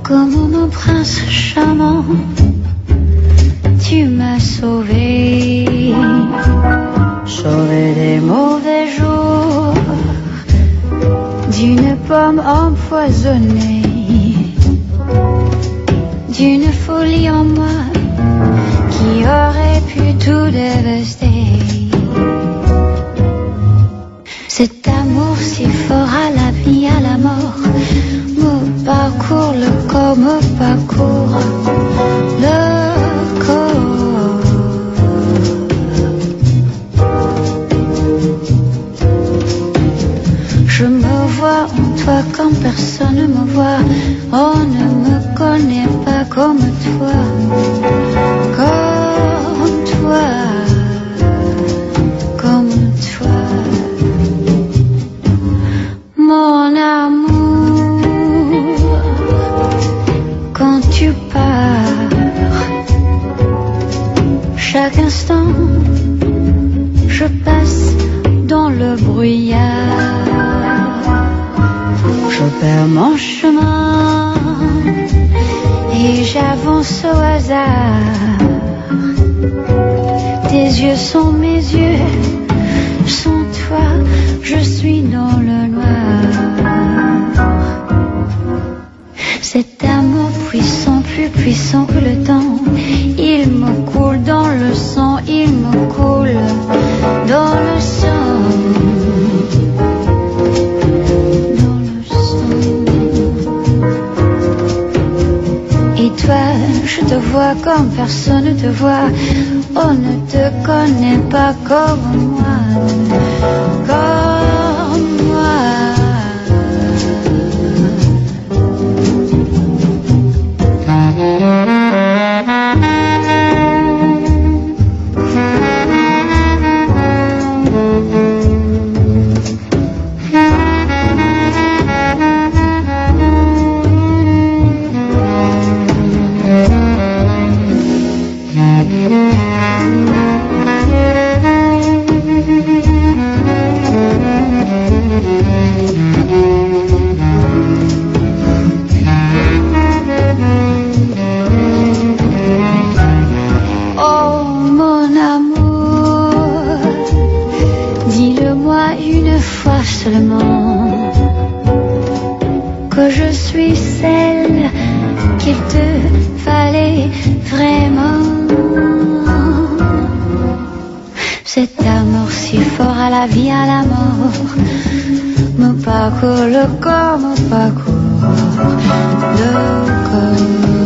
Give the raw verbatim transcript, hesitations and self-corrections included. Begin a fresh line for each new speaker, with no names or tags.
Comme mon prince charmant, tu m'as sauvé, sauvé des mauvais jours, d'une pomme empoisonnée, d'une folie en moi qui aurait pu tout dévaster. Cet amour si fort à la vie, à la mort, me parcourt le corps, me parcourt le corps. Je me vois en toi quand personne ne me voit. On ne me connaît pas comme toi, comme toi, comme toi. Mon amour, quand tu pars, chaque instant, je passe dans le brouillard. Je perds mon chemin et j'avance au hasard. Tes yeux sont mes yeux, sans toi, je suis dans le noir. Cet amour puissant, plus puissant que le temps, il me coule dans le sang, il me coule dans le sang. Dans le sang. Et toi, je te vois comme personne ne te voit. On ne te connaît pas comme moi, comme moi. Que je suis celle qu'il te fallait vraiment. Cet amour si fort à la vie, à la mort, me parcourt le corps, me parcourt le corps.